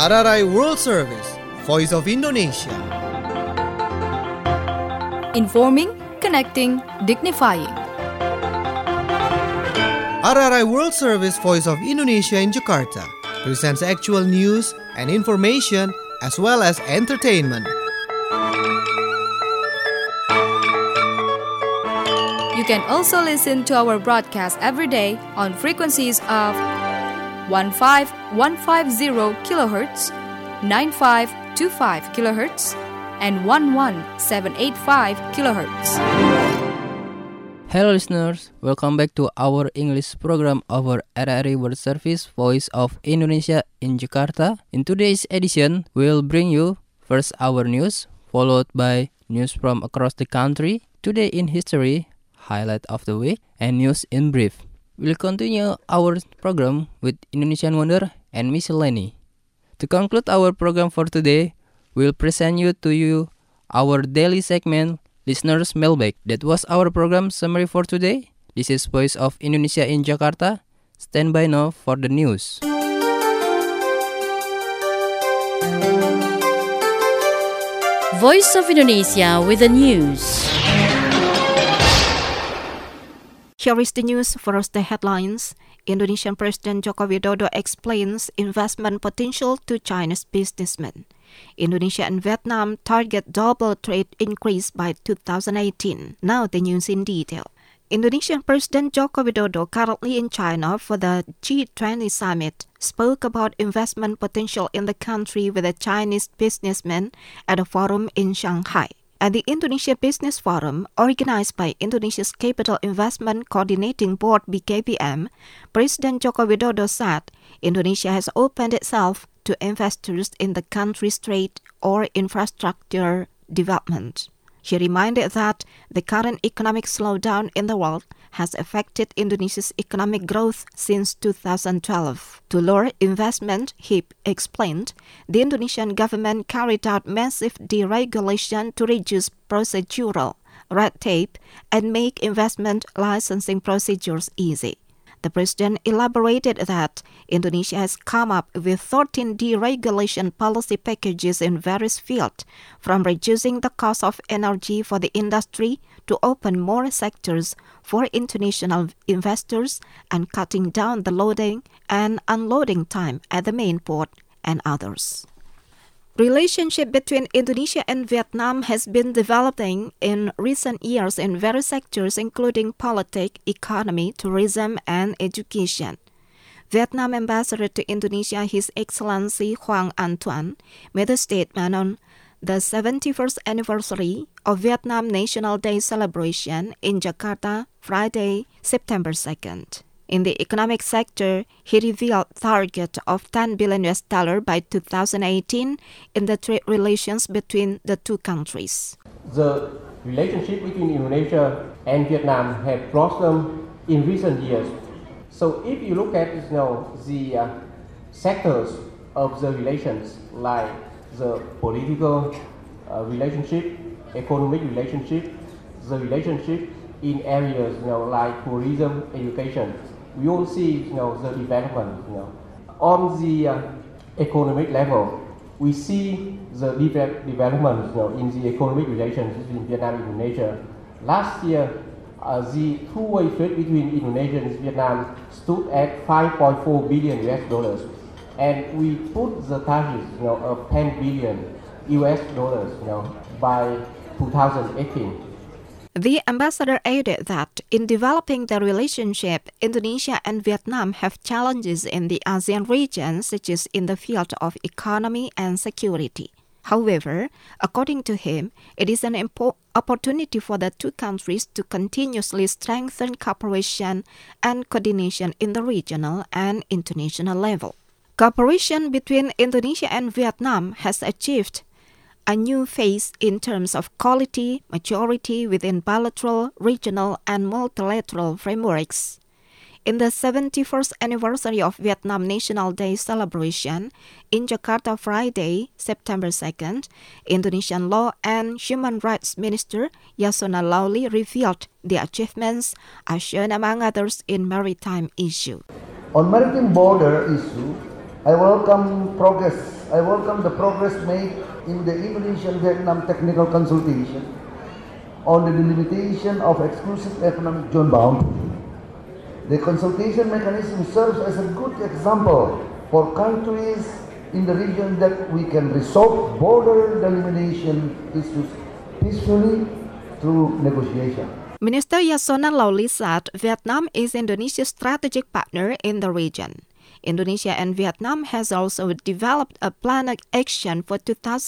RRI World Service, Voice of Indonesia. Informing, connecting, dignifying. RRI World Service, Voice of Indonesia in Jakarta presents actual news and information as well as entertainment. You can also listen to our broadcast every day on frequencies of 15150 kHz, 9525 kHz, and 11785 kHz. Hello listeners, welcome back to our English program of our RRI World Service Voice of Indonesia in Jakarta. In today's edition, we'll bring you first our news, followed by news from across the country, today in history, highlight of the week, and news in brief. We'll continue our program with Indonesian Wonder and Miscellany. To conclude our program for today, we'll present to you our daily segment, Listeners Mailbag. That was our program summary for today. This is Voice of Indonesia in Jakarta. Stand by now for the news. Voice of Indonesia with the news. Here is the news. First, the headlines. Indonesian President Joko Widodo explains investment potential to Chinese businessmen. Indonesia and Vietnam target double trade increase by 2018. Now the news in detail. Indonesian President Joko Widodo, currently in China for the G20 summit, spoke about investment potential in the country with a Chinese businessman at a forum in Shanghai. At the Indonesia Business Forum, organized by Indonesia's Capital Investment Coordinating Board (BKPM), President Joko Widodo said Indonesia has opened itself to investors in the country's trade or infrastructure development. He reminded that the current economic slowdown in the world has affected Indonesia's economic growth since 2012. To lure investment, he explained, the Indonesian government carried out massive deregulation to reduce procedural red tape and make investment licensing procedures easy. The president elaborated that Indonesia has come up with 13 deregulation policy packages in various fields, from reducing the cost of energy for the industry to open more sectors for international investors and cutting down the loading and unloading time at the main port and others. Relationship between Indonesia and Vietnam has been developing in recent years in various sectors including politics, economy, tourism, and education. Vietnam Ambassador to Indonesia, His Excellency Hoang Anh Tuan, made a statement on the 71st anniversary of Vietnam National Day celebration in Jakarta, Friday, September 2nd. In the economic sector, he revealed target of $10 billion by 2018 in the trade relations between the two countries. The relationship between Indonesia and Vietnam have blossomed in recent years. So if you look at the sectors of the relations, like the political relationship, economic relationship, the relationship in areas like tourism, education, we all see the development. On the economic level, we see the development in the economic relations between Vietnam and Indonesia. Last year, the two-way trade between Indonesia and Vietnam stood at $5.4 billion, and we put the target of $10 billion by 2018. The ambassador added that in developing the relationship, Indonesia and Vietnam have challenges in the ASEAN region, such as in the field of economy and security. However, according to him, it is an opportunity for the two countries to continuously strengthen cooperation and coordination in the regional and international level. Cooperation between Indonesia and Vietnam has achieved a new phase in terms of quality, maturity within bilateral, regional, and multilateral frameworks. In the 71st anniversary of Vietnam National Day celebration in Jakarta, Friday, September 2nd, Indonesian Law and Human Rights Minister Yasona Lawli revealed the achievements as shown among others in maritime issue. On maritime border issue, I welcome progress I welcome the progress made in the Indonesian-Vietnam technical consultation on the delimitation of exclusive economic zone boundary. The consultation mechanism serves as a good example for countries in the region that we can resolve border delimitation issues peacefully through negotiation. Minister Yasona Lawli said Vietnam is Indonesia's strategic partner in the region. Indonesia and Vietnam has also developed a plan of action for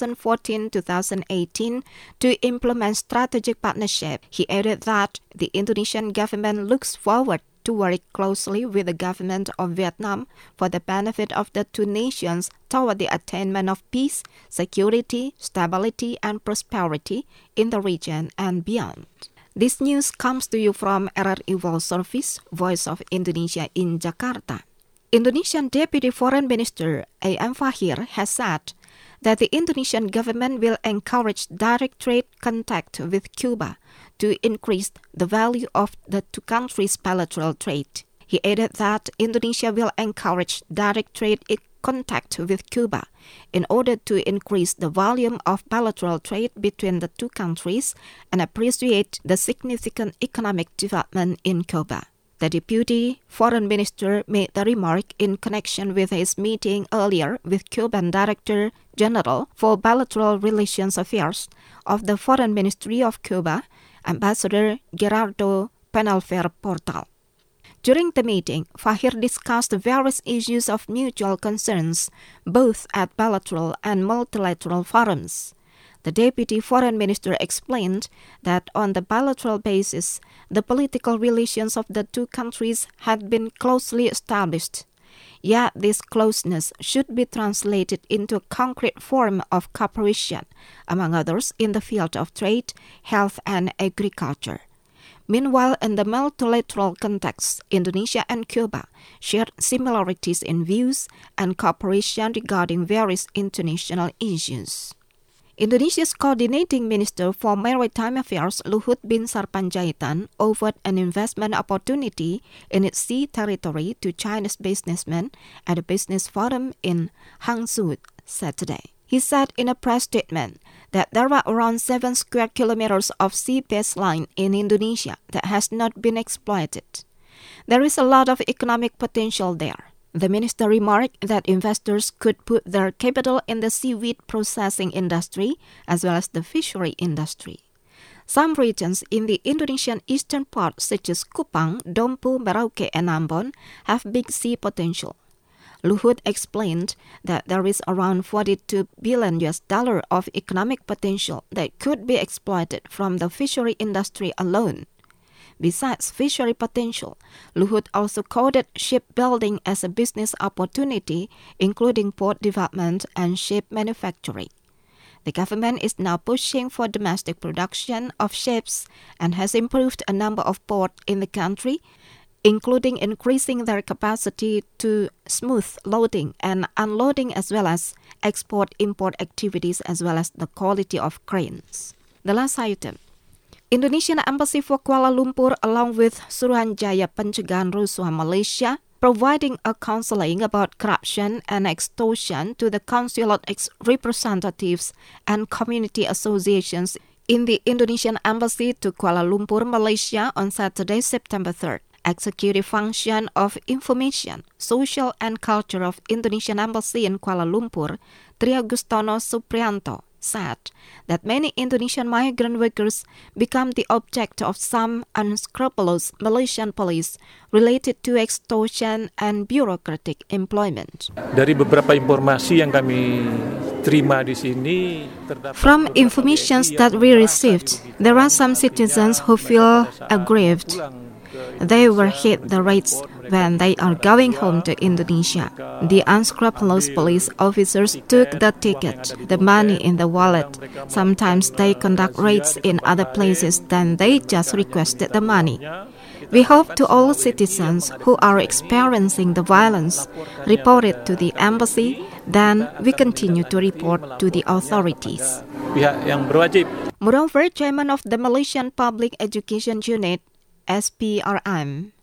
2014-2018 to implement strategic partnership. He added that the Indonesian government looks forward to work closely with the government of Vietnam for the benefit of the two nations toward the attainment of peace, security, stability, and prosperity in the region and beyond. This news comes to you from RRI World Service, Voice of Indonesia in Jakarta. Indonesian Deputy Foreign Minister A.M. Fahir has said that the Indonesian government will encourage direct trade contact with Cuba to increase the value of the two countries' bilateral trade. He added that Indonesia will encourage direct trade contact with Cuba in order to increase the volume of bilateral trade between the two countries and appreciate the significant economic development in Cuba. The Deputy Foreign Minister made the remark in connection with his meeting earlier with Cuban Director General for Bilateral Relations Affairs of the Foreign Ministry of Cuba, Ambassador Gerardo Penalver Portal. During the meeting, Fahir discussed various issues of mutual concerns, both at bilateral and multilateral forums. The Deputy Foreign Minister explained that on the bilateral basis, the political relations of the two countries had been closely established. Yet this closeness should be translated into a concrete form of cooperation, among others in the field of trade, health, and agriculture. Meanwhile, in the multilateral context, Indonesia and Cuba shared similarities in views and cooperation regarding various international issues. Indonesia's Coordinating Minister for Maritime Affairs, Luhut Binsar Panjaitan, offered an investment opportunity in its sea territory to Chinese businessmen at a business forum in Hangzhou Saturday. He said in a press statement that there are around 7 square kilometers of sea baseline in Indonesia that has not been exploited. There is a lot of economic potential there. The minister remarked that investors could put their capital in the seaweed processing industry as well as the fishery industry. Some regions in the Indonesian eastern part, such as Kupang, Dompu, Merauke, and Ambon, have big sea potential. Luhut explained that there is around $42 billion of economic potential that could be exploited from the fishery industry alone. Besides fishery potential, Luhut also quoted shipbuilding as a business opportunity, including port development and ship manufacturing. The government is now pushing for domestic production of ships and has improved a number of ports in the country, including increasing their capacity to smooth loading and unloading as well as export-import activities as well as the quality of cranes. The last item. Indonesian Embassy for Kuala Lumpur along with Suruhanjaya Pencegahan Rusuh Malaysia providing a counseling about corruption and extortion to the consulate representatives and community associations in the Indonesian Embassy to Kuala Lumpur, Malaysia on Saturday, September 3rd. Executive Function of Information, Social and Culture of Indonesian Embassy in Kuala Lumpur, Triagustono Suprianto, said that many Indonesian migrant workers become the object of some unscrupulous Malaysian police related to extortion and bureaucratic employment. Dari beberapa informasi yang kami terima di sini, from information that we received, there are some citizens who feel aggrieved. They were hit the rates when they are going home to Indonesia. The unscrupulous police officers took the ticket, the money in the wallet. Sometimes they conduct raids in other places than they just requested the money. We hope to all citizens who are experiencing the violence report it to the embassy, then we continue to report to the authorities. Pihak yang berwajib. Moreover, Chairman of the Malaysian Public Education Unit, SPRM,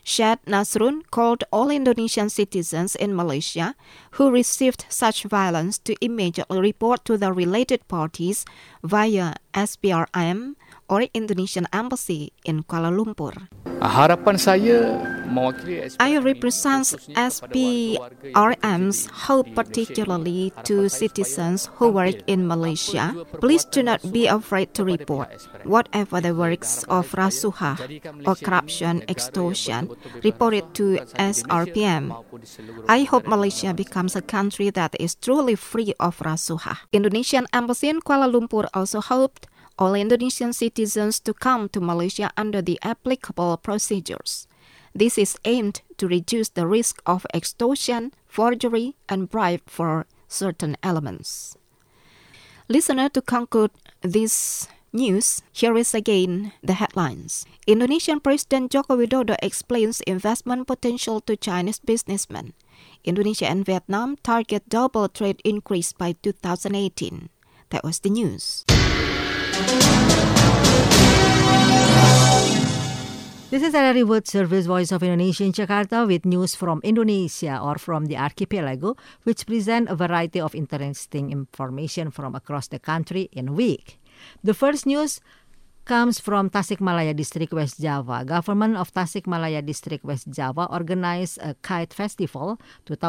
Syed Nasrun called all Indonesian citizens in Malaysia who received such violence to immediately report to the related parties via SPRM or Indonesian Embassy in Kuala Lumpur. Harapan saya mewakili I represent SPRM's hope particularly to citizens who work in Malaysia. Please do not be afraid to report whatever the works of rasuah or corruption, extortion, report it to SRPM. I hope Malaysia becomes a country that is truly free of rasuah. Indonesian Embassy in Kuala Lumpur also hoped all Indonesian citizens to come to Malaysia under the applicable procedures. This is aimed to reduce the risk of extortion, forgery, and bribe for certain elements. Listener, to conclude this news, here is again the headlines. Indonesian President Joko Widodo explains investment potential to Chinese businessmen. Indonesia and Vietnam target double trade increase by 2018. That was the news. This is RRI World Service Voice of Indonesia in Jakarta with news from Indonesia or from the archipelago, which present a variety of interesting information from across the country in a week. The first news comes from Tasikmalaya District, West Java. Government of Tasikmalaya District, West Java organized a kite festival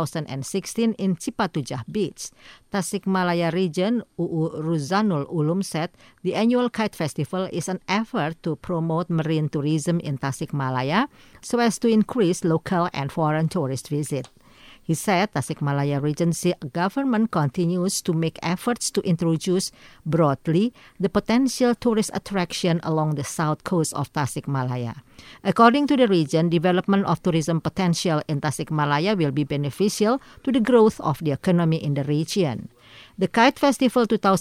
2016 in Cipatujah Beach. Tasikmalaya Region UU Ruzanul Ulum said the annual kite festival is an effort to promote marine tourism in Tasikmalaya so as to increase local and foreign tourist visit. He said Tasikmalaya Regency government continues to make efforts to introduce broadly the potential tourist attraction along the south coast of Tasikmalaya. According to the region, development of tourism potential in Tasikmalaya will be beneficial to the growth of the economy in the region. The Kite Festival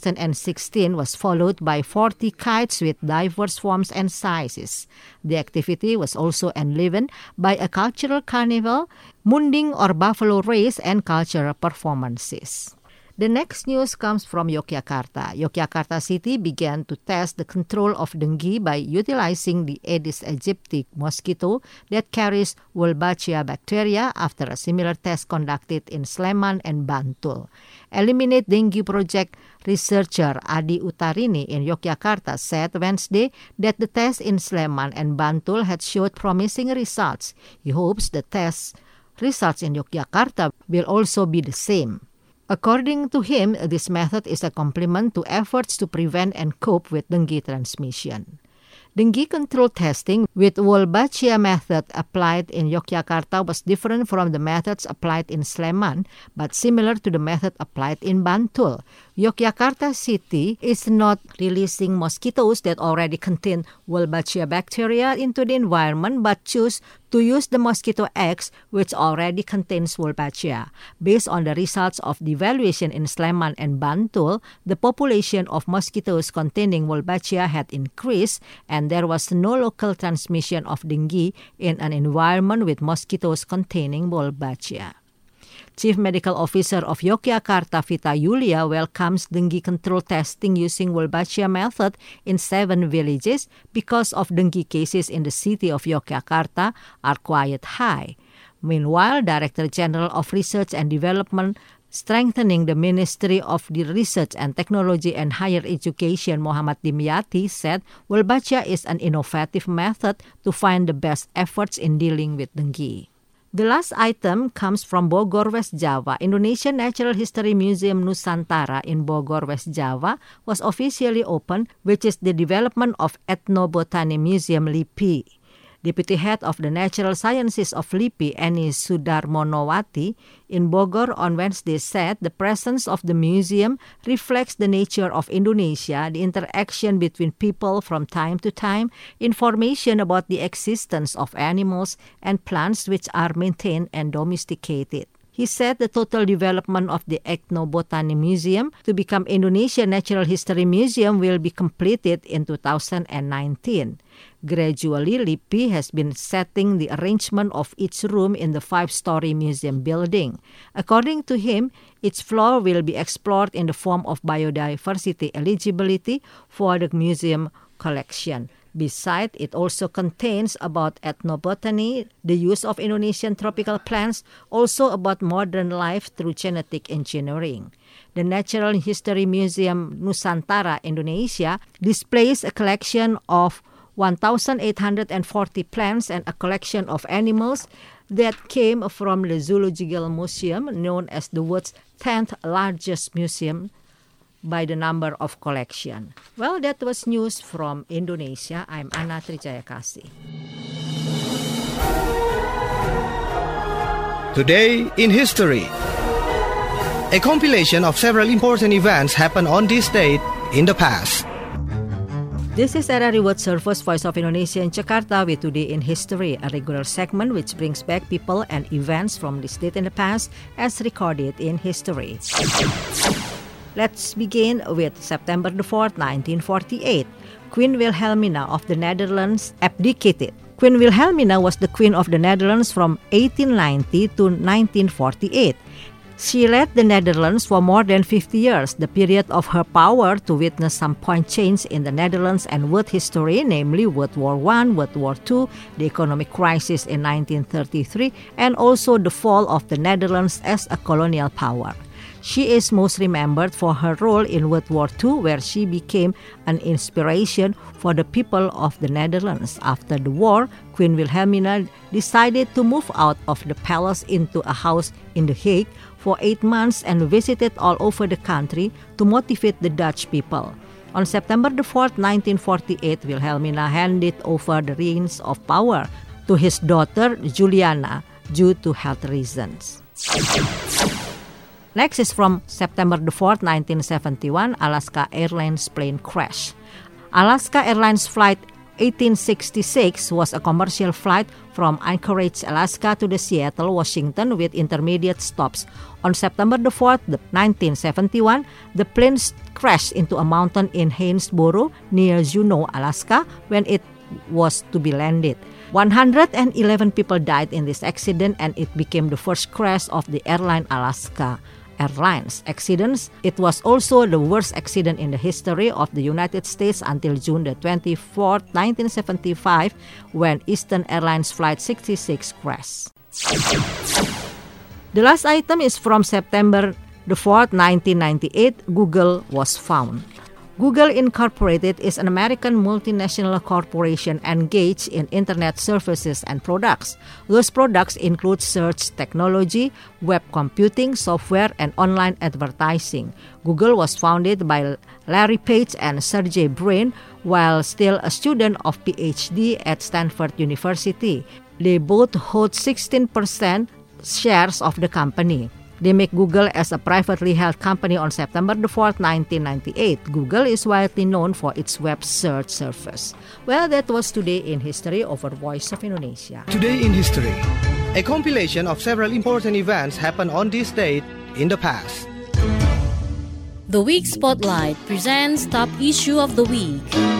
2016 was followed by 40 kites with diverse forms and sizes. The activity was also enlivened by a cultural carnival, munding or buffalo race, and cultural performances. The next news comes from Yogyakarta. Yogyakarta City began to test the control of dengue by utilizing the Aedes aegypti mosquito that carries Wolbachia bacteria after a similar test conducted in Sleman and Bantul. Eliminate Dengue Project researcher Adi Utarini in Yogyakarta said Wednesday that the test in Sleman and Bantul had showed promising results. He hopes the test results in Yogyakarta will also be the same. According to him, this method is a complement to efforts to prevent and cope with dengue transmission. Dengue control testing with Wolbachia method applied in Yogyakarta was different from the methods applied in Sleman, but similar to the method applied in Bantul. Yogyakarta City is not releasing mosquitoes that already contain Wolbachia bacteria into the environment, but choose to use the mosquito eggs which already contains Wolbachia. Based on the results of the evaluation in Sleman and Bantul, the population of mosquitoes containing Wolbachia had increased and there was no local transmission of dengue in an environment with mosquitoes containing Wolbachia. Chief Medical Officer of Yogyakarta, Vita Yulia, welcomes dengue control testing using Wolbachia method in 7 villages because of dengue cases in the city of Yogyakarta are quite high. Meanwhile, Director General of Research and Development strengthening the Ministry of the Research and Technology and Higher Education, Muhammad Dimyati, said Wolbachia is an innovative method to find the best efforts in dealing with dengue. The last item comes from Bogor, West Java. Indonesian Natural History Museum Nusantara in Bogor, West Java was officially opened, which is the development of Ethnobotany Museum LIPI. Deputy Head of the Natural Sciences of LIPI, Eni Sudarmonowati, in Bogor on Wednesday said the presence of the museum reflects the nature of Indonesia, the interaction between people from time to time, information about the existence of animals and plants which are maintained and domesticated. He said the total development of the Ethnobotany Museum to become Indonesia Natural History Museum will be completed in 2019. Gradually, LIPI has been setting the arrangement of each room in the 5-story museum building. According to him, each floor will be explored in the form of biodiversity eligibility for the museum collection. Besides, it also contains about ethnobotany, the use of Indonesian tropical plants, also about modern life through genetic engineering. The Natural History Museum Nusantara, Indonesia, displays a collection of 1,840 plants and a collection of animals that came from the Zoological Museum, known as the world's 10th largest museum by the number of collection. Well, that was news from Indonesia. I'm Anna Trijayakasi. Today in History. A compilation of several important events happened on this date in the past. This is RRI World Service, Voice of Indonesia in Jakarta with Today in History, a regular segment which brings back people and events from this date in the past as recorded in history. Let's begin with September the 4th, 1948. Queen Wilhelmina of the Netherlands abdicated. Queen Wilhelmina was the Queen of the Netherlands from 1890 to 1948. She led the Netherlands for more than 50 years, the period of her power to witness some point change in the Netherlands and world history, namely World War I, World War II, the economic crisis in 1933, and also the fall of the Netherlands as a colonial power. She is most remembered for her role in World War II, where she became an inspiration for the people of the Netherlands. After the war, Queen Wilhelmina decided to move out of the palace into a house in The Hague for 8 months and visited all over the country to motivate the Dutch people. On September the 4th, 1948, Wilhelmina handed over the reins of power to his daughter Juliana due to health reasons. Next is from September the 4th, 1971, Alaska Airlines plane crash. Alaska Airlines Flight 1866 was a commercial flight from Anchorage, Alaska to the Seattle, Washington with intermediate stops. On September the 4th, 1971, the plane crashed into a mountain in Haynesboro near Juneau, Alaska when it was to be landed. 111 people died in this accident and it became the first crash of the airline Alaska Airlines accidents. It was also the worst accident in the history of the United States until June the 24th, 1975, when Eastern Airlines Flight 66 crashed. The last item is from September the 4th, 1998, Google was found. Google Incorporated is an American multinational corporation engaged in internet services and products. Those products include search technology, web computing, software, and online advertising. Google was founded by Larry Page and Sergey Brin while still a student of PhD at Stanford University. They both hold 16% shares of the company. They make Google as a privately held company on September the 4th, 1998. Google is widely known for its web search service. Well, that was Today in History over Voice of Indonesia. Today in History. A compilation of several important events happened on this date in the past. The Week Spotlight presents Top Issue of the Week.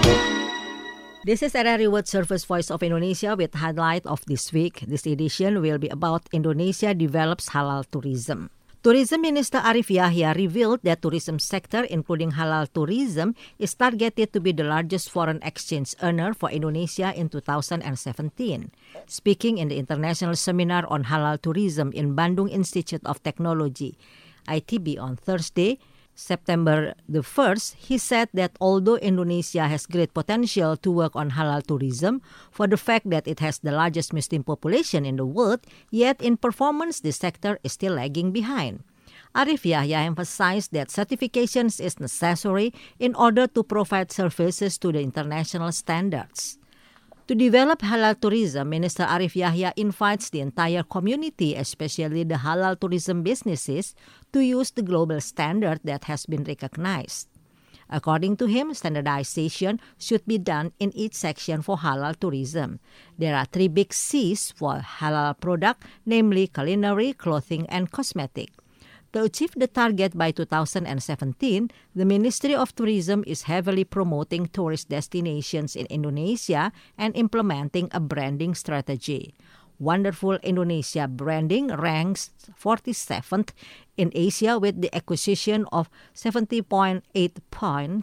This is RRI World Service Voice of Indonesia with highlight of this week. This edition will be about Indonesia develops halal tourism. Tourism Minister Arif Yahya revealed that tourism sector, including halal tourism, is targeted to be the largest foreign exchange earner for Indonesia in 2017. Speaking in the International Seminar on Halal Tourism in Bandung Institute of Technology, ITB, on Thursday, September the 1st, he said that although Indonesia has great potential to work on halal tourism for the fact that it has the largest Muslim population in the world, yet in performance the sector is still lagging behind. Arif Yahya emphasized that certifications is necessary in order to provide services to the international standards. To develop halal tourism, Minister Arif Yahya invites the entire community, especially the halal tourism businesses, to use the global standard that has been recognized. According to him, standardization should be done in each section for halal tourism. There are 3 big C's for halal product, namely culinary, clothing, and cosmetic. To achieve the target by 2017, the Ministry of Tourism is heavily promoting tourist destinations in Indonesia and implementing a branding strategy. Wonderful Indonesia branding ranks 47th in Asia with the acquisition of 70.8 points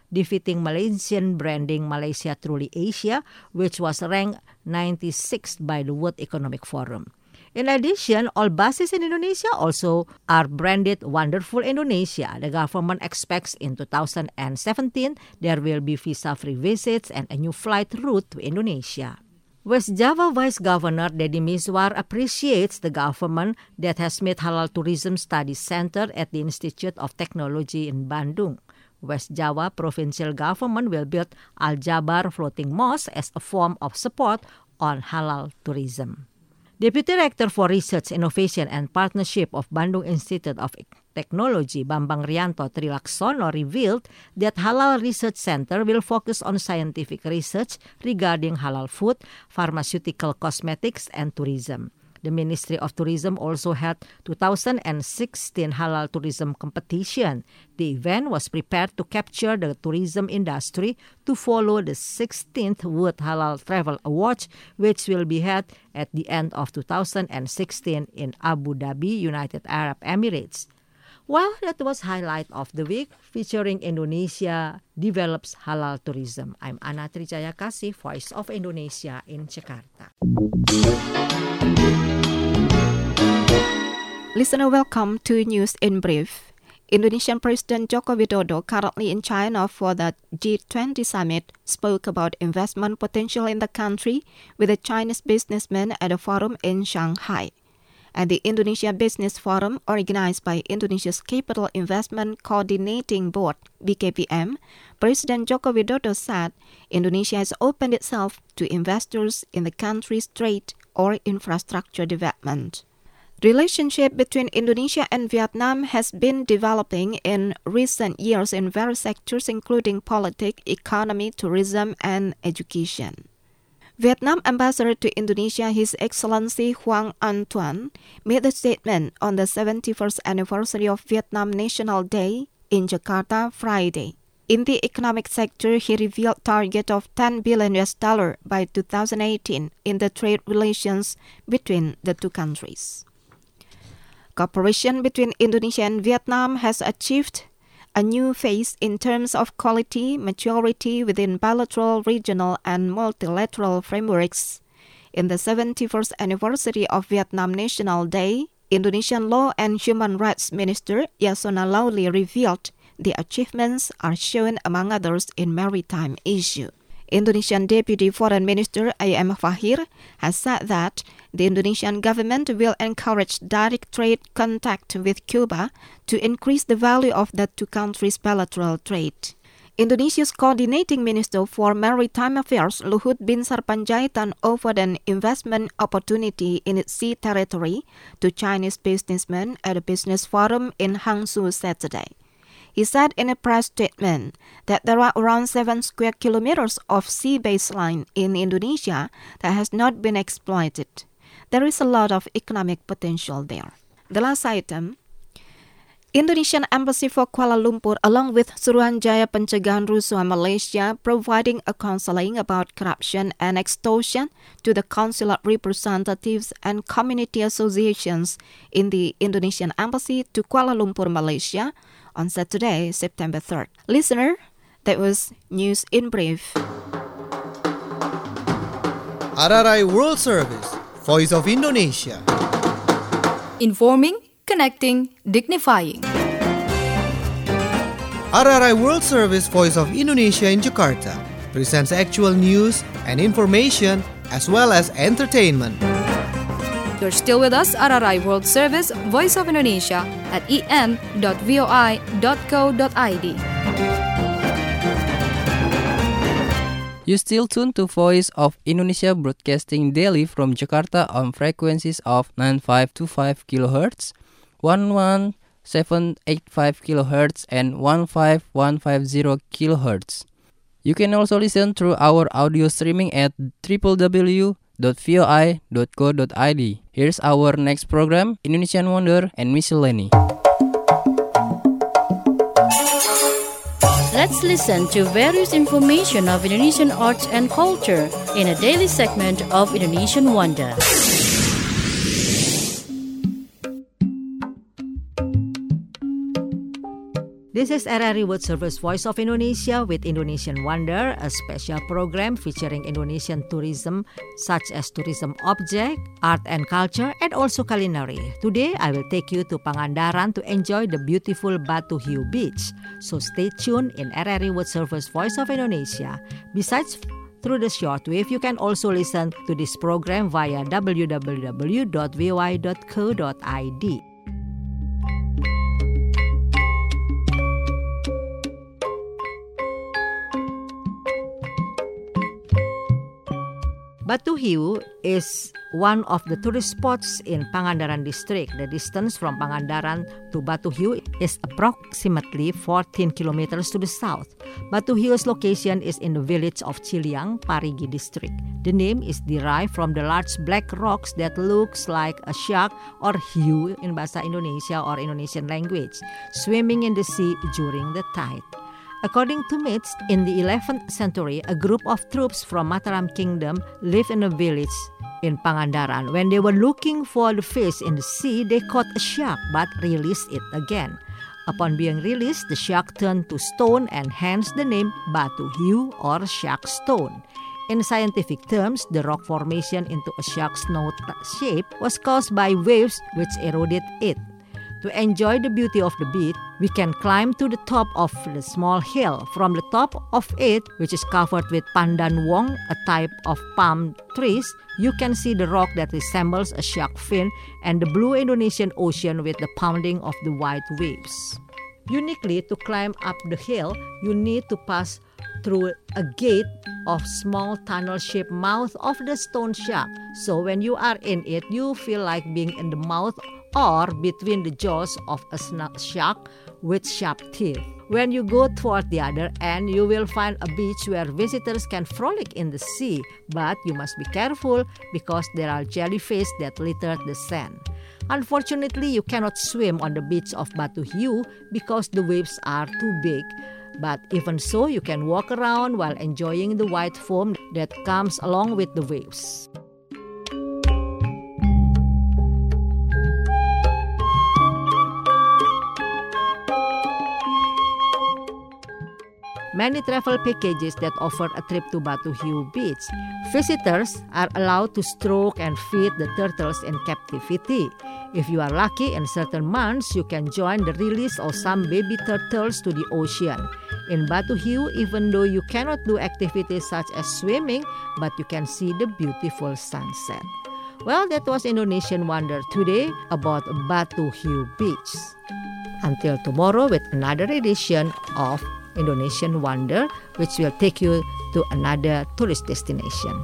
defeating Malaysian branding Malaysia Truly Asia, which was ranked 96th by the World Economic Forum. In addition, all buses in Indonesia also are branded Wonderful Indonesia. The government expects in 2017 there will be visa-free visits and a new flight route to Indonesia. West Java Vice Governor Deddy Mizwar appreciates the government that has made Halal Tourism Studies Center at the Institute of Technology in Bandung. West Java provincial government will build Al-Jabar Floating Mosque as a form of support on halal tourism. Deputy Director for Research, Innovation and Partnership of Bandung Institute of Technology, Bambang Rianto Trilaksono, revealed that Halal Research Center will focus on scientific research regarding halal food, pharmaceutical cosmetics, and tourism. The Ministry of Tourism also held 2016 Halal Tourism Competition. The event was prepared to capture the tourism industry to follow the 16th World Halal Travel Awards, which will be held at the end of 2016 in Abu Dhabi, United Arab Emirates. Well, that was highlight of the week featuring Indonesia develops halal tourism. I'm Ana Trijaya Kasih, Voice of Indonesia in Jakarta. Listener, welcome to News in Brief. Indonesian President Joko Widodo, currently in China for the G20 summit, spoke about investment potential in the country with a Chinese businessman at a forum in Shanghai. At the Indonesia Business Forum, organized by Indonesia's Capital Investment Coordinating Board, BKPM, President Joko Widodo said Indonesia has opened itself to investors in the country's trade or infrastructure development. Relationship between Indonesia and Vietnam has been developing in recent years in various sectors including politics, economy, tourism, and education. Vietnam Ambassador to Indonesia, His Excellency Hoang Anh Tuan, made a statement on the 71st anniversary of Vietnam National Day in Jakarta Friday. In the economic sector, he revealed target of $10 billion by 2018 in the trade relations between the two countries. Cooperation between Indonesia and Vietnam has achieved a new phase in terms of quality, maturity within bilateral, regional, and multilateral frameworks. In the 71st anniversary of Vietnam National Day, Indonesian Law and Human Rights Minister Yasona Lawli revealed the achievements are shown among others in maritime issue. Indonesian Deputy Foreign Minister A.M. Fahir has said that the Indonesian government will encourage direct trade contact with Cuba to increase the value of the two countries' bilateral trade. Indonesia's Coordinating Minister for Maritime Affairs, Luhut Binsar Panjaitan, offered an investment opportunity in its sea territory to Chinese businessmen at a business forum in Hangzhou Saturday. He said in a press statement that there are around 7 square kilometers of sea baseline in Indonesia that has not been exploited. There is a lot of economic potential there. The last item, Indonesian Embassy for Kuala Lumpur along with Suruhanjaya Pencegahan Rusuh Malaysia providing a counseling about corruption and extortion to the consular representatives and community associations in the Indonesian Embassy to Kuala Lumpur, Malaysia on Saturday, September 3rd. Listener, that was News in Brief. RRI World Service, Voice of Indonesia. Informing, connecting, dignifying. RRI World Service, Voice of Indonesia in Jakarta presents actual news and information as well as entertainment. You're still with us, RRI World Service, Voice of Indonesia at en.voi.co.id. You still tuned to Voice of Indonesia broadcasting daily from Jakarta on frequencies of 9525 kHz, 11785 kHz, and 15150 kHz. You can also listen through our audio streaming at www.voi.co.id. Here's our next program, Indonesian Wonder and Miscellany. Let's listen to various information of Indonesian arts and culture in a daily segment of Indonesian Wonder. This is RRI World Service Voice of Indonesia with Indonesian Wonder, a special program featuring Indonesian tourism such as tourism object, art and culture, and also culinary. Today, I will take you to Pangandaran to enjoy the beautiful Batu Hiu Beach. So stay tuned in RRI World Service Voice of Indonesia. Besides, through the shortwave, you can also listen to this program via www.voi.co.id. Batu Hiu is one of the tourist spots in Pangandaran district. The distance from Pangandaran to Batu Hiu is approximately 14 kilometers to the south. Batu Hiu's location is in the village of Ciliang, Parigi district. The name is derived from the large black rocks that looks like a shark or hiu in Bahasa Indonesia or Indonesian language, swimming in the sea during the tide. According to myths, in the 11th century, a group of troops from Mataram Kingdom lived in a village in Pangandaran. When they were looking for the fish in the sea, they caught a shark but released it again. Upon being released, the shark turned to stone and hence the name Batu Hiu or shark stone. In scientific terms, the rock formation into a shark's snout shape was caused by waves which eroded it. To enjoy the beauty of the beach, we can climb to the top of the small hill. From the top of it, which is covered with pandan wong, a type of palm trees, you can see the rock that resembles a shark fin and the blue Indonesian Ocean with the pounding of the white waves. Uniquely, to climb up the hill, you need to pass through a gate of small tunnel-shaped mouth of the stone shark. So when you are in it, you feel like being in the mouth or between the jaws of a shark with sharp teeth. When you go toward the other end, you will find a beach where visitors can frolic in the sea, but you must be careful because there are jellyfish that litter the sand. Unfortunately, you cannot swim on the beach of Batu Hiu because the waves are too big. But even so, you can walk around while enjoying the white foam that comes along with the waves. Many travel packages that offer a trip to Batu Hiu Beach. Visitors are allowed to stroke and feed the turtles in captivity. If you are lucky, in certain months, you can join the release of some baby turtles to the ocean. In Batu Hiu, even though you cannot do activities such as swimming, but you can see the beautiful sunset. Well, that was Indonesian Wonder today about Batu Hiu Beach. Until tomorrow with another edition of Indonesian Wonder, which will take you to another tourist destination.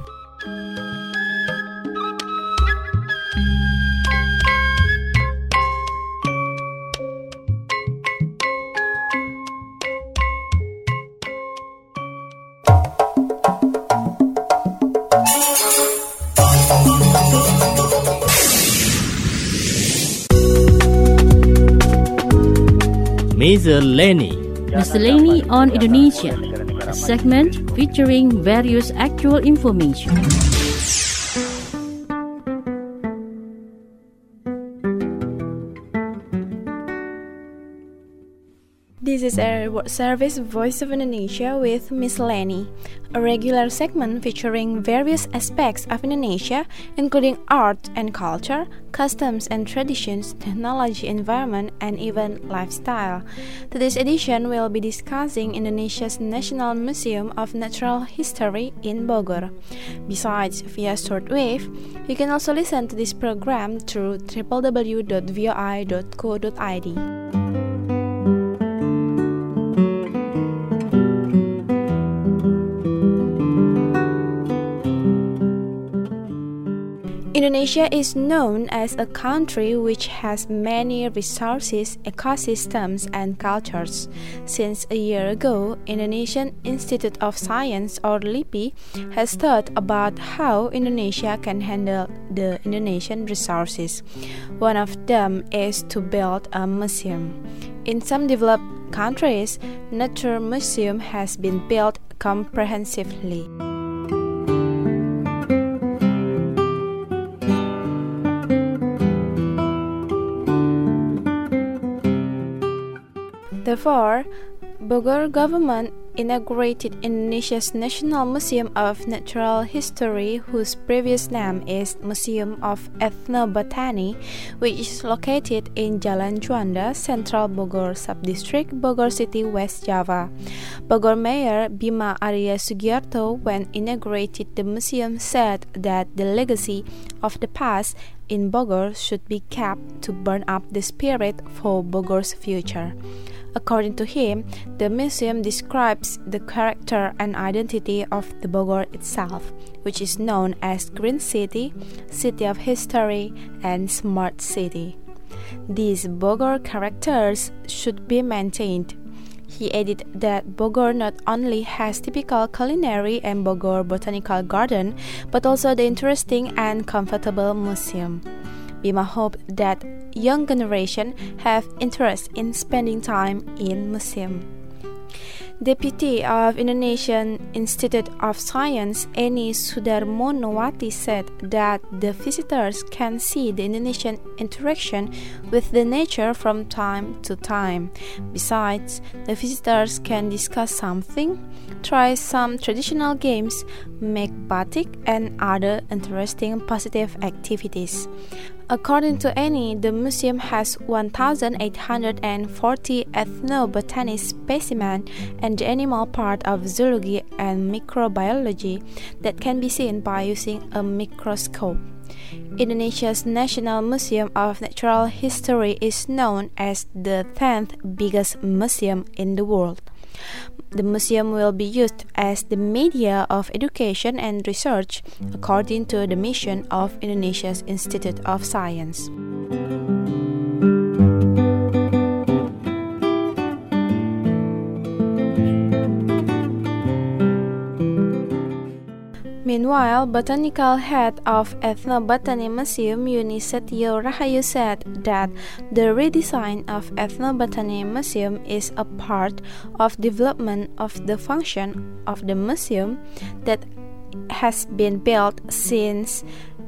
Miscellany on Indonesia, a segment featuring various actual information. This is a World Service Voice of Indonesia with Miscellany, a regular segment featuring various aspects of Indonesia, including art and culture, customs and traditions, technology, environment, and even lifestyle. Today's edition will be discussing Indonesia's National Museum of Natural History in Bogor. Besides, via shortwave, you can also listen to this program through www.voi.co.id. Indonesia is known as a country which has many resources, ecosystems, and cultures. Since a year ago, Indonesian Institute of Science or LIPI has thought about how Indonesia can handle the Indonesian resources. One of them is to build a museum. In some developed countries, nature museum has been built comprehensively. The Therefore, Bogor government inaugurated Indonesia's National Museum of Natural History, whose previous name is Museum of Ethnobotany, which is located in Jalan Juanda, Central Bogor Subdistrict, Bogor City, West Java. Bogor Mayor Bima Arya Sugiarto, when inaugurated the museum, said that the legacy of the past in Bogor should be kept to burn up the spirit for Bogor's future. According to him, the museum describes the character and identity of the Bogor itself, which is known as Green City, City of History, and Smart City. These Bogor characters should be maintained. He added that Bogor not only has typical culinary and Bogor Botanical Garden, but also the interesting and comfortable museum. Bima hoped that young generation have interest in spending time in museum. Deputy of Indonesian Institute of Science Eni Sudarmonowati said that the visitors can see the Indonesian interaction with the nature from time to time. Besides, the visitors can discuss something, try some traditional games, make batik, and other interesting positive activities. According to Eni, the museum has 1,840 ethnobotany specimens and the animal part of zoology and microbiology that can be seen by using a microscope. Indonesia's National Museum of Natural History is known as the 10th biggest museum in the world. The museum will be used as the media of education and research according to the mission of Indonesia's Institute of Science. Meanwhile, botanical head of Ethnobotany Museum Yuni Setio Rahayu said that the redesign of Ethnobotany Museum is a part of development of the function of the museum that has been built since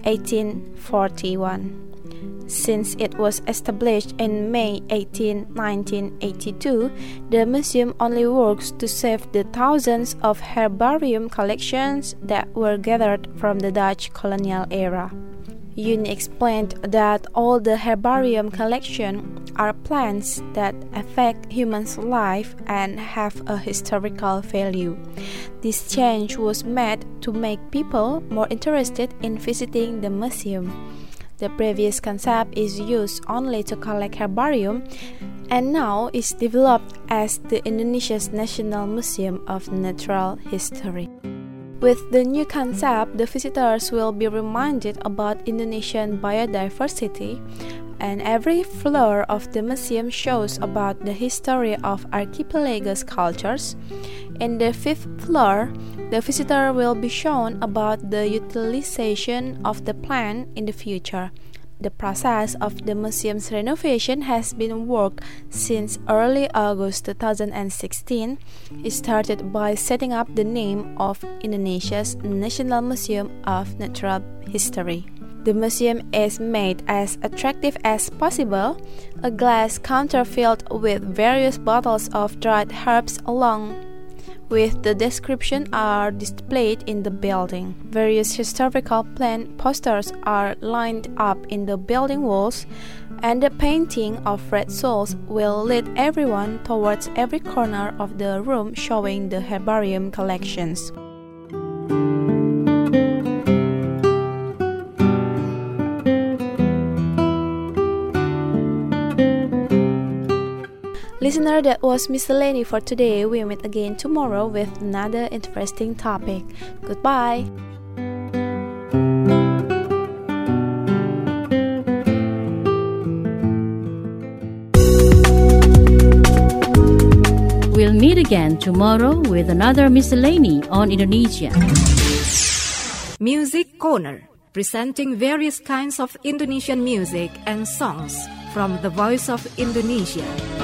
1841. Since it was established in May 18, 1982, the museum only works to save the thousands of herbarium collections that were gathered from the Dutch colonial era. Yuni explained that all the herbarium collections are plants that affect humans' life and have a historical value. This change was made to make people more interested in visiting the museum. The previous concept is used only to collect herbarium and now is developed as the Indonesia's National Museum of Natural History. With the new concept, the visitors will be reminded about Indonesian biodiversity, and every floor of the museum shows about the history of archipelago's cultures. In the 5th floor, the visitor will be shown about the utilization of the plant in the future. The process of the museum's renovation has been worked since early August 2016. It started by setting up the name of Indonesia's National Museum of Natural History. The museum is made as attractive as possible. A glass counter filled with various bottles of dried herbs along with the description are displayed in the building. Various historical plant posters are lined up in the building walls, and the painting of red souls will lead everyone towards every corner of the room showing the herbarium collections. Listener, that was Miscellany for today. We meet again tomorrow with another interesting topic. Goodbye. We'll meet again tomorrow with another Miscellany on Indonesia. Music Corner, presenting various kinds of Indonesian music and songs from the Voice of Indonesia.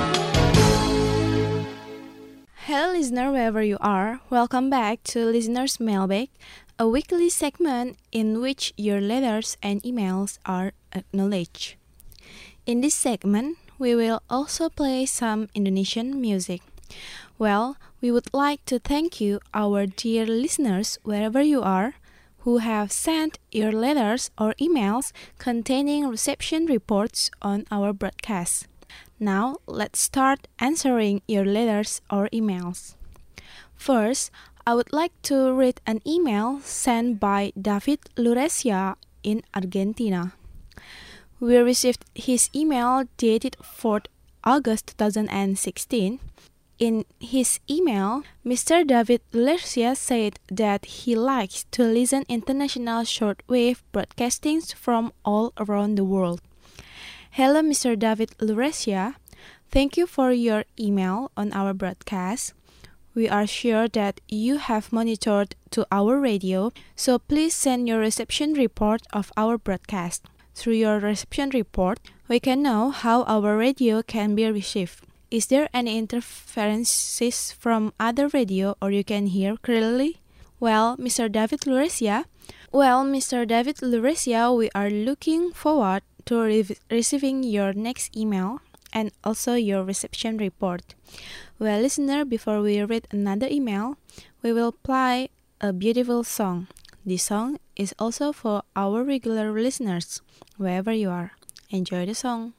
Hello listener, wherever you are, welcome back to Listener's Mailbag, a weekly segment in which your letters and emails are acknowledged. In this segment, we will also play some Indonesian music. Well, we would like to thank you, our dear listeners, wherever you are, who have sent your letters or emails containing reception reports on our broadcast. Now, let's start answering your letters or emails. First, I would like to read an email sent by David Luresia in Argentina. We received his email dated 4th August 2016. In his email, Mr. David Luresia said that he likes to listen international shortwave broadcastings from all around the world. Hello, Mr. David Luresia. Thank you for your email on our broadcast. We are sure that you have monitored to our radio, so please send your reception report of our broadcast. Through your reception report, we can know how our radio can be received. Is there any interferences from other radio or you can hear clearly? Well, Mr. David Luresia, we are looking forward to receiving your next email and also your reception report. Well, listener, before we read another email, we will play a beautiful song. This song is also for our regular listeners, wherever you are. Enjoy the song.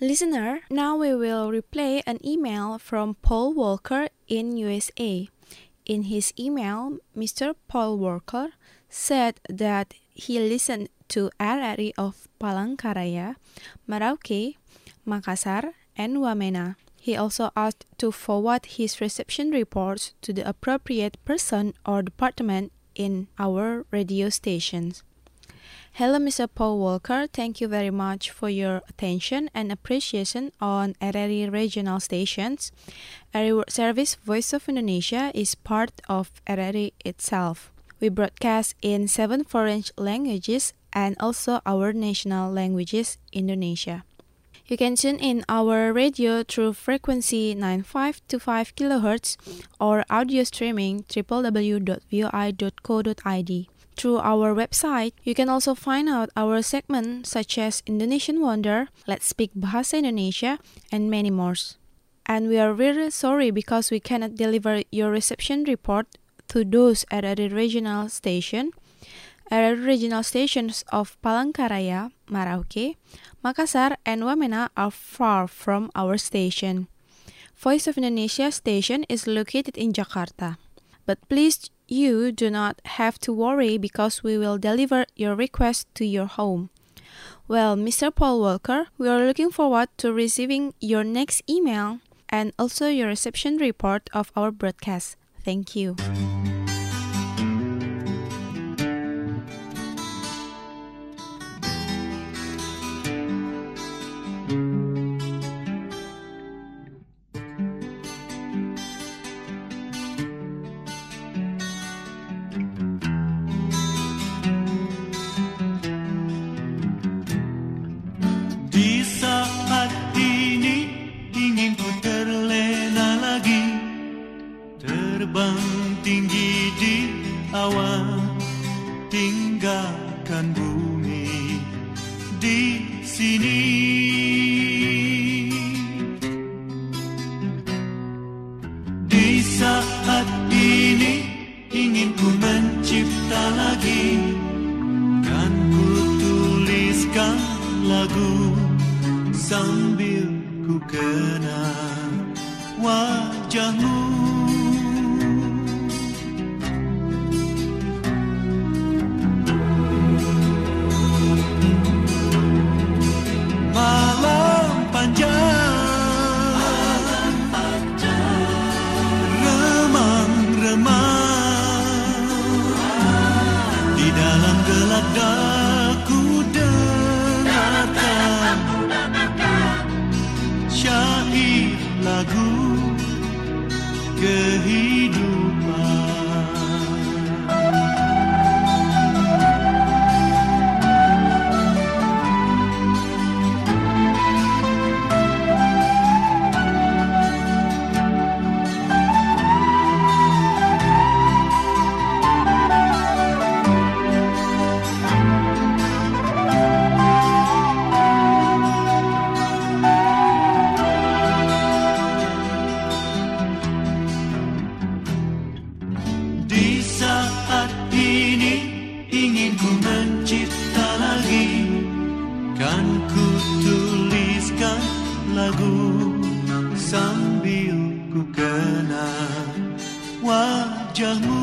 Listener, now we will replay an email from Paul Walker in USA. In his email, Mr. Paul Walker said that he listened to RRI of Palangkaraya, Merauke, Makassar, and Wamena. He also asked to forward his reception reports to the appropriate person or department in our radio stations. Hello, Mr. Paul Walker. Thank you very much for your attention and appreciation on RRI regional stations. RRI World Service Voice of Indonesia is part of RRI itself. We broadcast in 7 foreign languages and also our national languages, Indonesia. You can tune in our radio through frequency 9525 kHz or audio streaming www.voi.co.id. Through our website, you can also find out our segments such as Indonesian Wonder, Let's Speak Bahasa Indonesia, and many more. And we are really sorry because we cannot deliver your reception report to those at the regional station. Our regional stations of Palangkaraya, Merauke, Makassar, and Wamena are far from our station. Voice of Indonesia station is located in Jakarta. But please, you do not have to worry because we will deliver your request to your home. Well, Mr. Paul Walker, we are looking forward to receiving your next email and also your reception report of our broadcast. Thank you. Di saat ini ingin ku terlena lagi, terbang tinggi di awan, tinggalkan bumi di sini. Di saat ini ingin ku mencipta lagi, kan ku tuliskan lagu sambil ku kenang wajahmu. Malam panjang, remang-remang, di dalam gelap daku dengarkan syair lagu kehidupan. Di saat ini ingin ku mencipta lagi, kan ku tuliskan lagu sambil ku kenang wajahmu.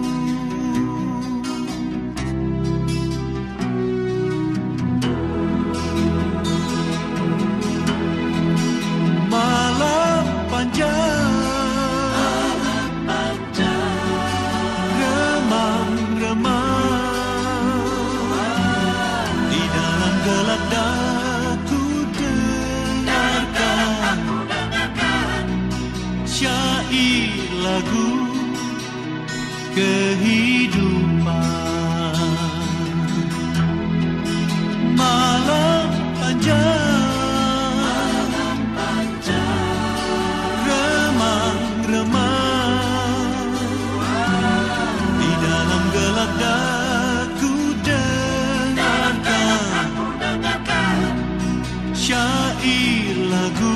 Malam panjang, di dalam gelap daku dengarkan syair lagu kehidupan. Malam panjang, remang-remang, di dalam gelap daku dengarkan syair lagu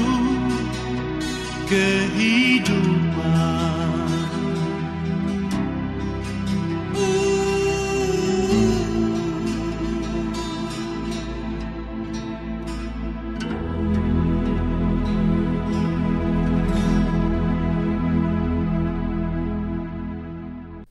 kehidupan.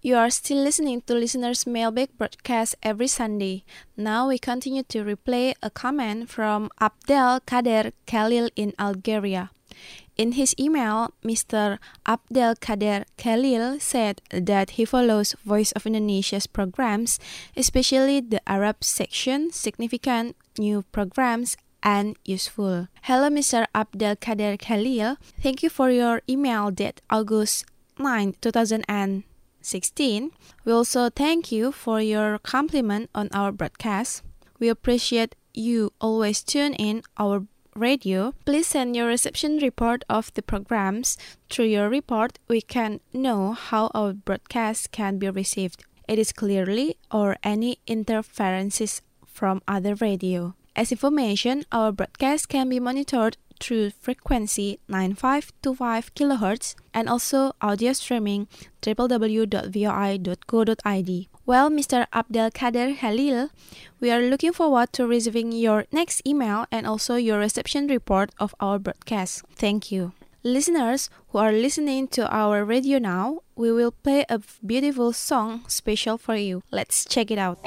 You are still listening to Listeners' Mailbag broadcast every Sunday. Now we continue to replay a comment from Abdel Kader Khalil in Algeria. In his email, Mr. Abdel Kader Khalil said that he follows Voice of Indonesia's programs, especially the Arab section, significant new programs, and useful. Hello, Mr. Abdel Kader Khalil. Thank you for your email dated August 9, 2016. We also thank you for your compliment on our broadcast. We appreciate you always tune in our radio. Please send your reception report of the programs. Through your report, we can know how our broadcast can be received. It is clearly or any interferences from other radio. As information, our broadcast can be monitored through frequency 9525 kHz and also audio streaming www.voi.co.id. Well, Mr. Abdel Kader Khalil, we are looking forward to receiving your next email and also your reception report of our broadcast. Thank you. Listeners who are listening to our radio now, we will play a beautiful song special for you. Let's check it out.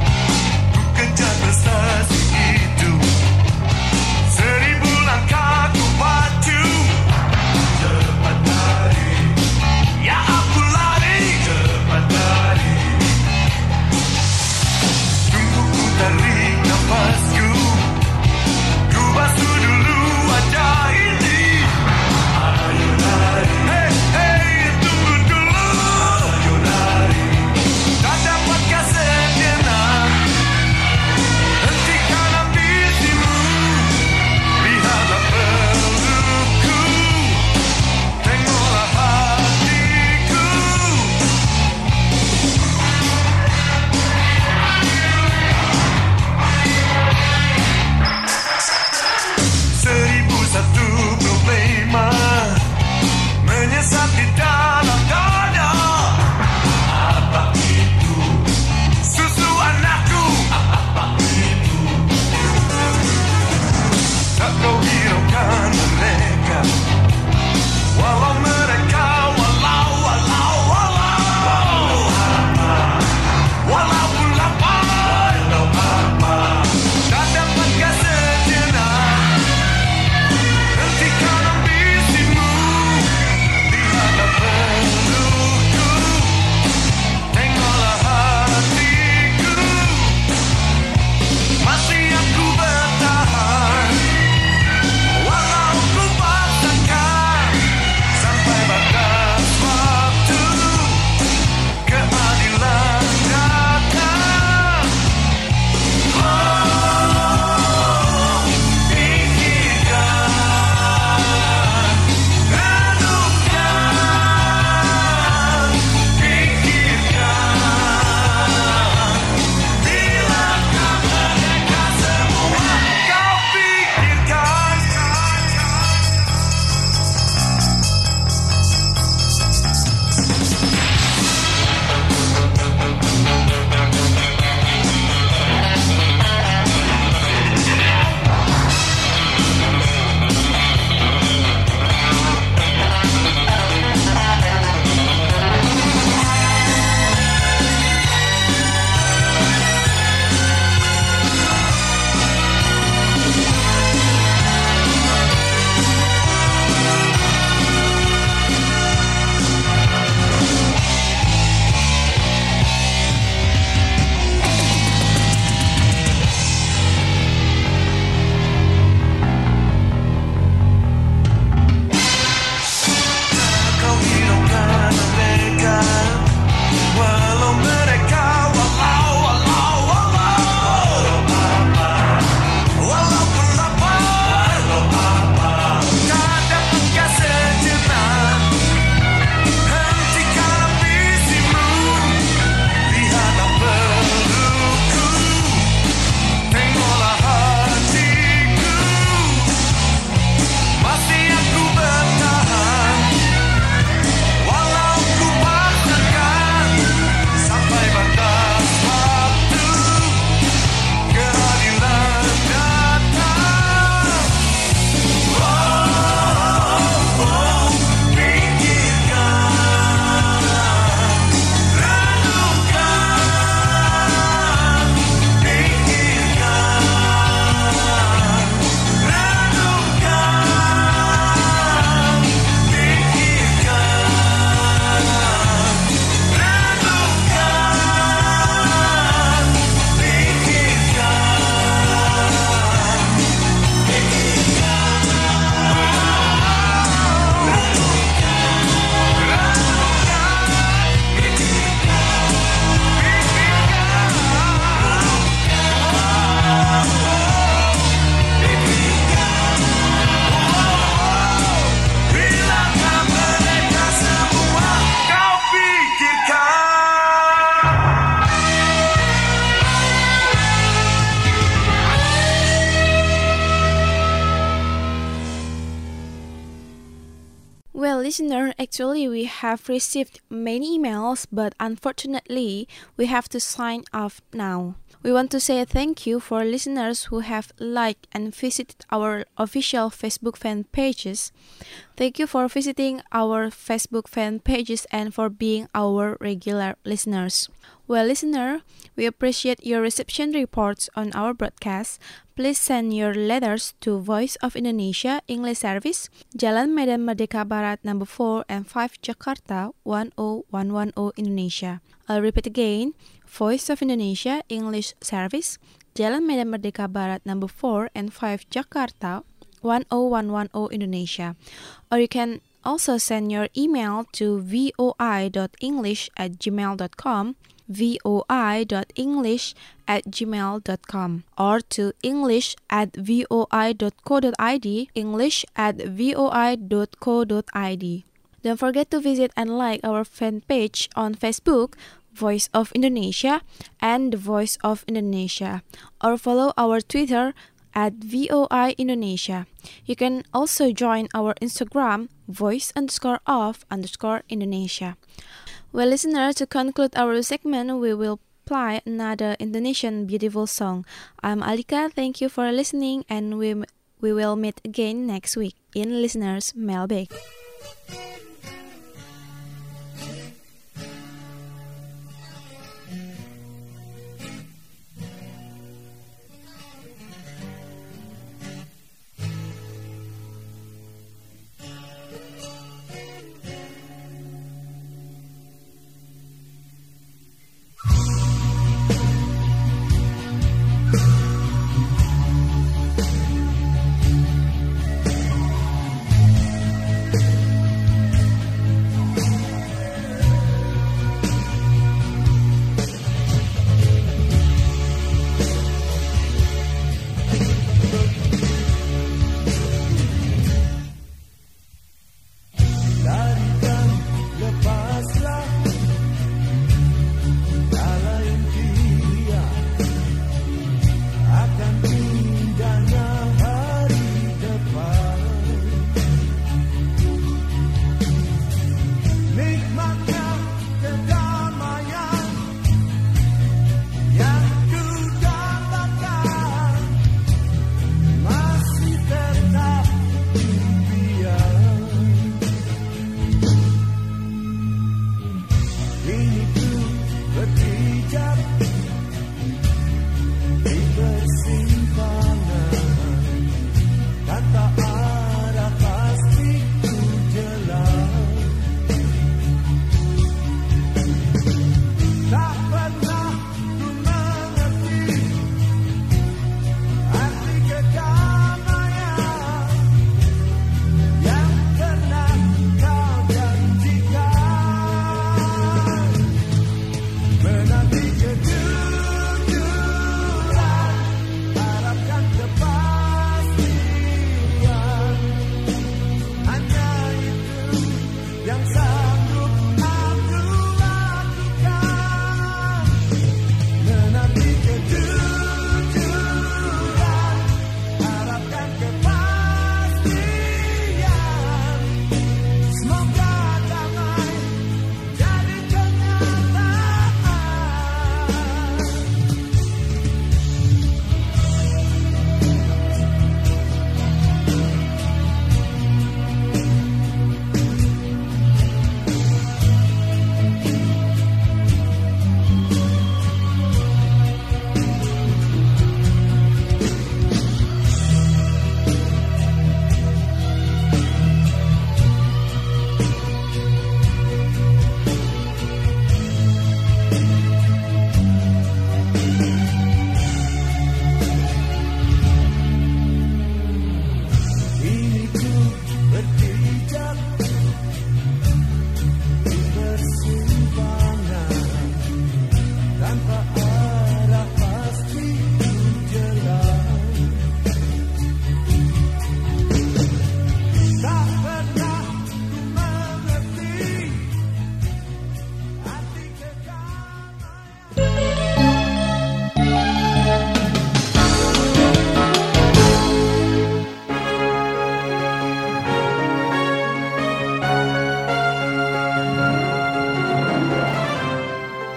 Seribu langkah listener, actually we have received many emails, but unfortunately we have to sign off now. We want to say thank you for listeners who have liked and visited our official Facebook fan pages. Thank you for visiting our Facebook fan pages and for being our regular listeners. Well, listener, we appreciate your reception reports on our broadcast. Please send your letters to Voice of Indonesia English Service, Jalan Medan Merdeka Barat number 4 and 5 Jakarta 10110 Indonesia. I'll repeat again. Voice of Indonesia English Service, Jalan Medan Merdeka Barat number 4 and 5 Jakarta 10110 Indonesia. Or you can also send your email to voi.english@gmail.com, voi.english@gmail.com, or to english@voi.co.id, english@voi.co.id. Don't forget to visit and like our fan page on Facebook, Voice of Indonesia and The Voice of Indonesia, or follow our Twitter at VOI Indonesia. You can also join our Instagram, voice_of_Indonesia. Well, listener, to conclude our segment, we will play another Indonesian beautiful song. I'm Alika, thank you for listening, and we will meet again next week in Listener's Mailbag.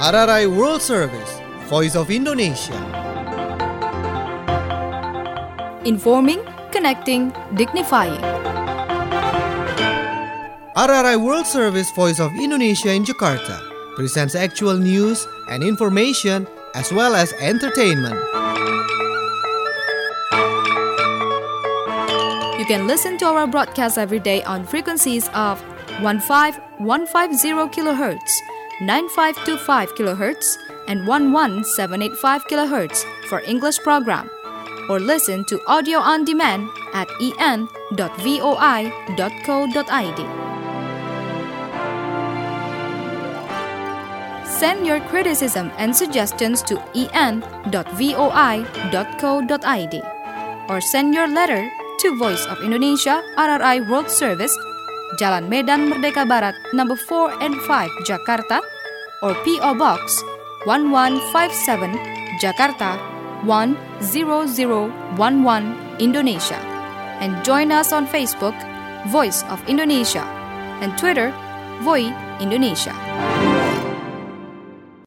RRI World Service, Voice of Indonesia. Informing, connecting, dignifying. RRI World Service, Voice of Indonesia in Jakarta presents actual news and information as well as entertainment. You can listen to our broadcast every day on frequencies of 15150 kHz, 9525 kHz, and 11785 kHz for English program, or listen to audio on demand at en.voi.co.id. Send your criticism and suggestions to en.voi.co.id or send your letter to Voice of Indonesia, RRI World Service, Jalan Medan Merdeka Barat, number 4 and 5, Jakarta, or P.O. Box 1157, Jakarta 10011, Indonesia. And join us on Facebook, Voice of Indonesia, and Twitter, Voi Indonesia.